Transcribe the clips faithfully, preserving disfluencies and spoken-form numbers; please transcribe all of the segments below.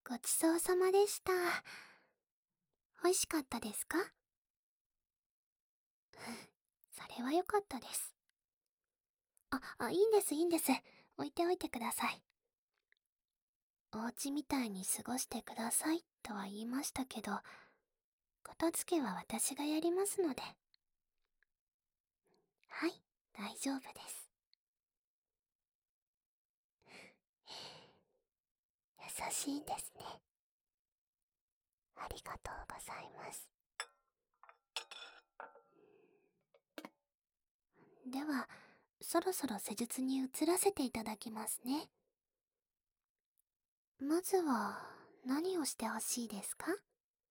ごちそうさまでした。美味しかったですか？それは良かったです。あ、あ、いいんですいいんです。置いておいてください。お家みたいに過ごしてくださいとは言いましたけど、片付けは私がやりますので。はい、大丈夫です。優しいんですね。ありがとうございます。では、そろそろ施術に移らせていただきますね。まずは、何をしてほしいですか？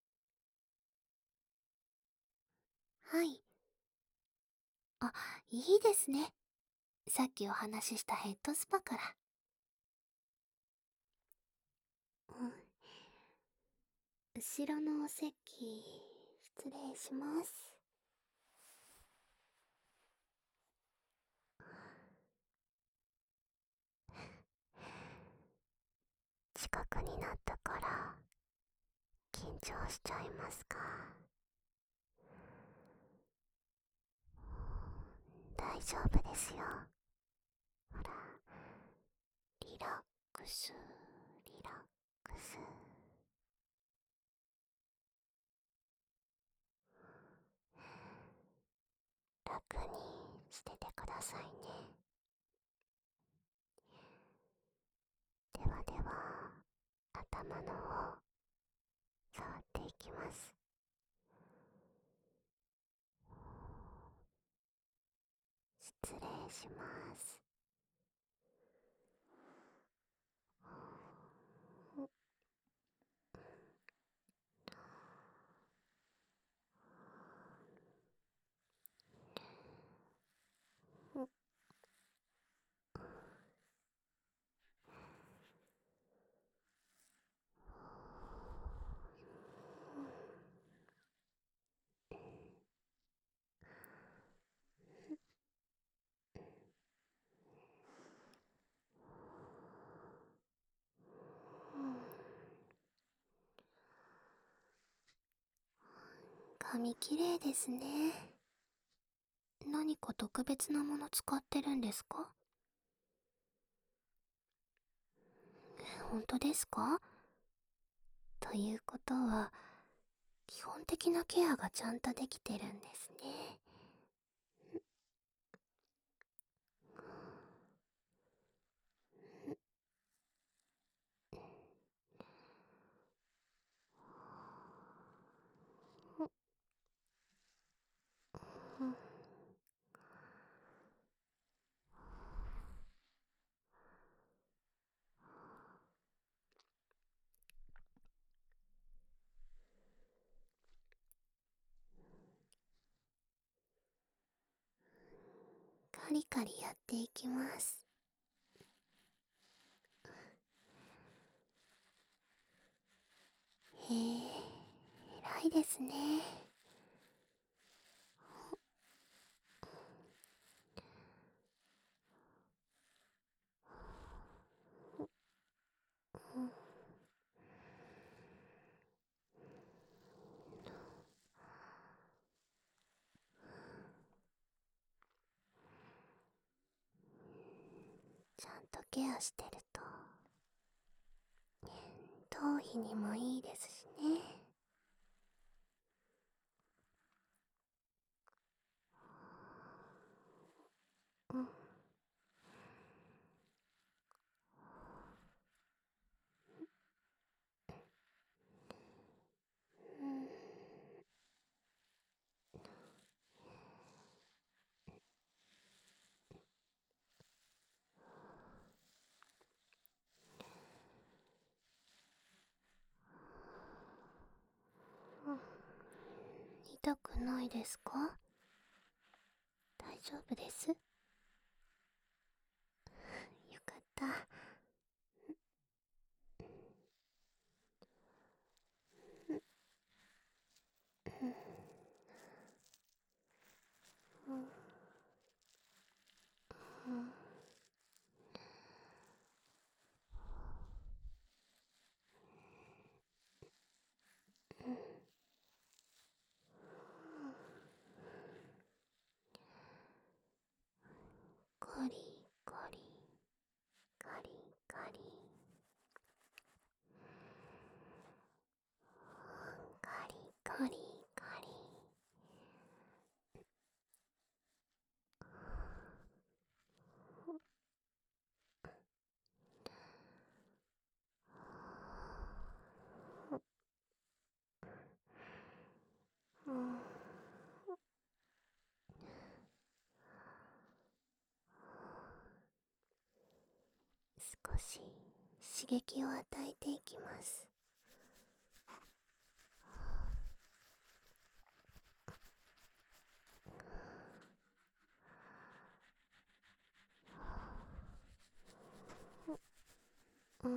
はい。あ、いいですね。さっきお話ししたヘッドスパから。うん。後ろのお席、失礼します。近くになったから、緊張しちゃいますか？大丈夫ですよ。ほら、リラックス、リラックス。楽にしててくださいね。ではでは、頭の方、触っていきます。失礼します。髪きれいですね。何か特別なもの使ってるんですか？本当ですか？ということは、基本的なケアがちゃんとできてるんですね。カリカリやっていきます。へえ、偉いですね。ちゃんとケアしてると、頭皮にもいいですしね。うん。痛くないですか？大丈夫です。よかった。 少し刺激を与えていきます。うん。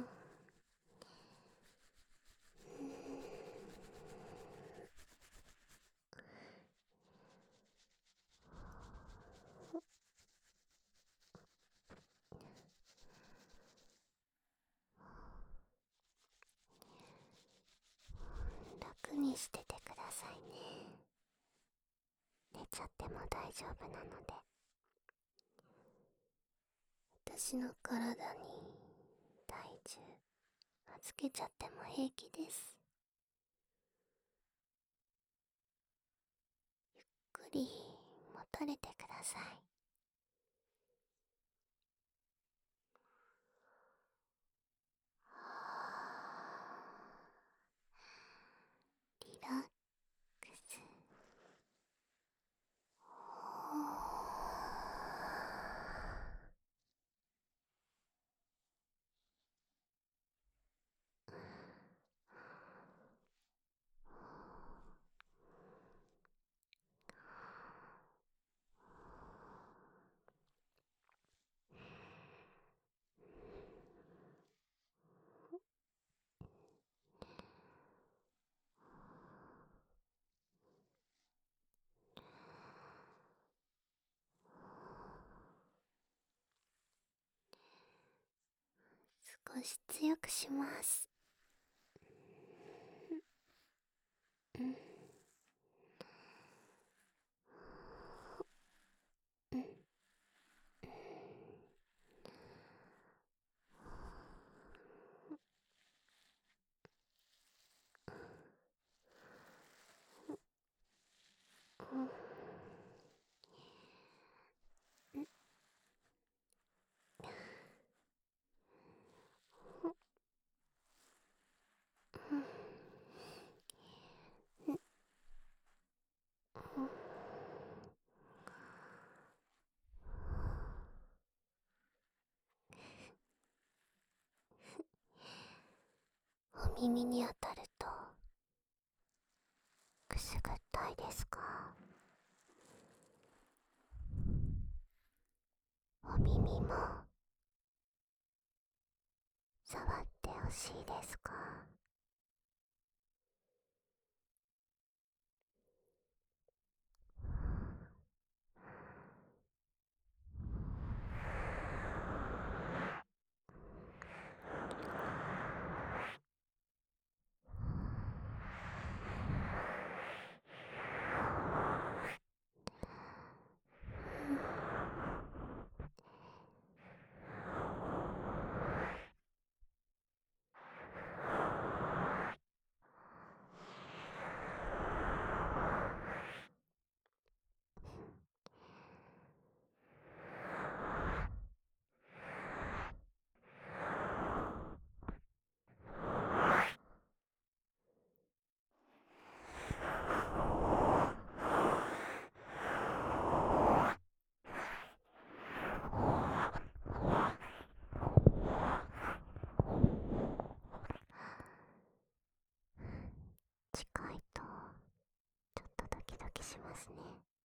楽にしててくださいね。寝ちゃっても大丈夫なので。私の体に体重預けちゃっても平気です。ゆっくり持たれてください。リラックス。少し強くします。うん。うん。お耳に当たるとくすぐったいですか？お耳も触ってほしいですか？近いとちょっとドキドキしますね。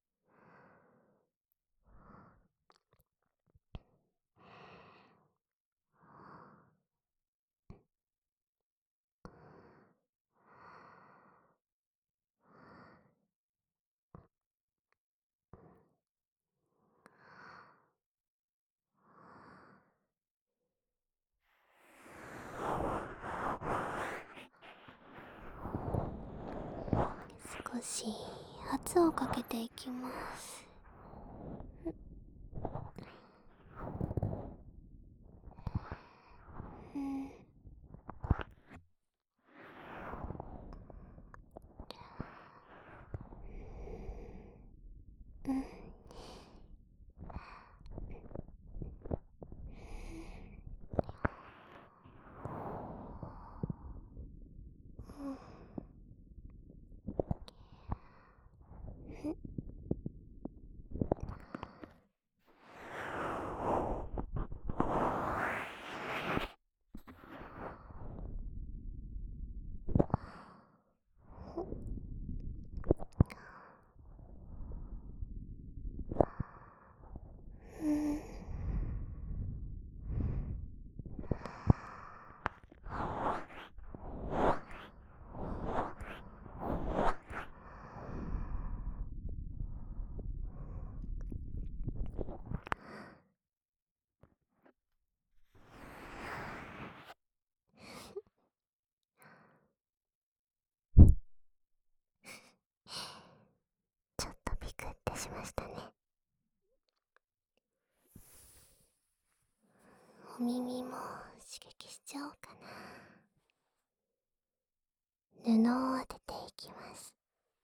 少し圧をかけていきます。うん。うん。 耳も刺激しちゃおうかな。布を当てていきます。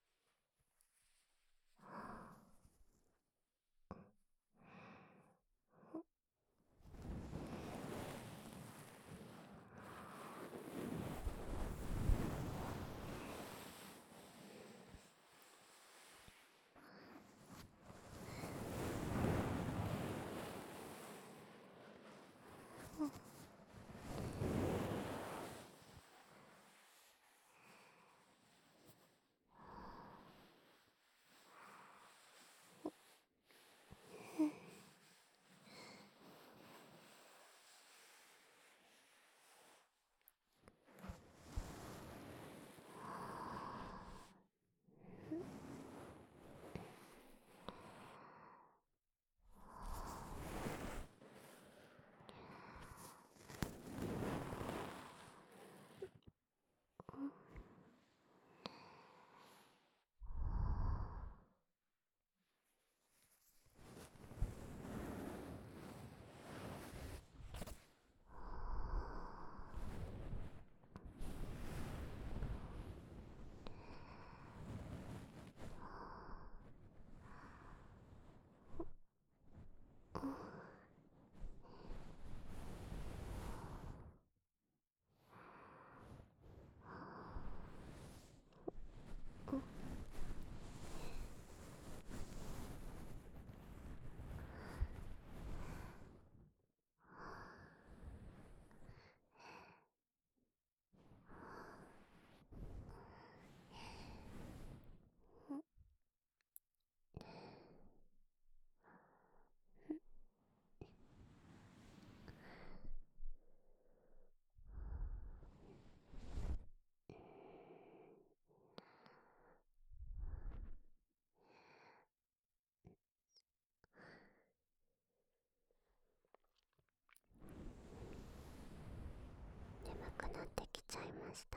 眠くなってきちゃいました。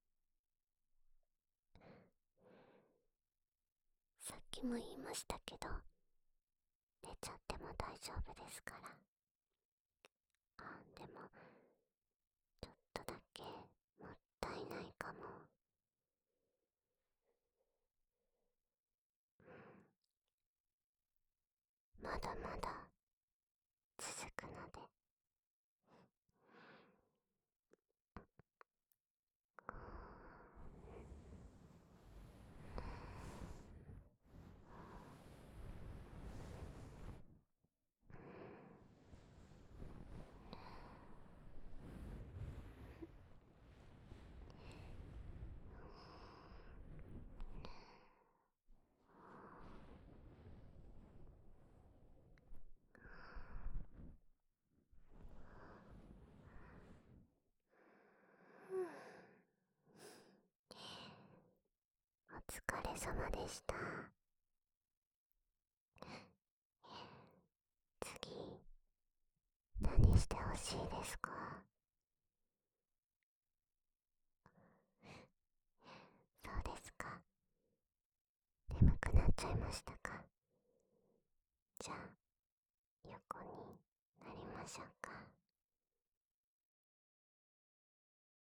さっきも言いましたけど、寝ちゃっても大丈夫ですから。あ、でもちょっとだけもったいないかも。まだまだ続くので。お疲れ様でした。次、何してほしいですか？そうですか。眠くなっちゃいましたか。じゃあ、横になりましょうか。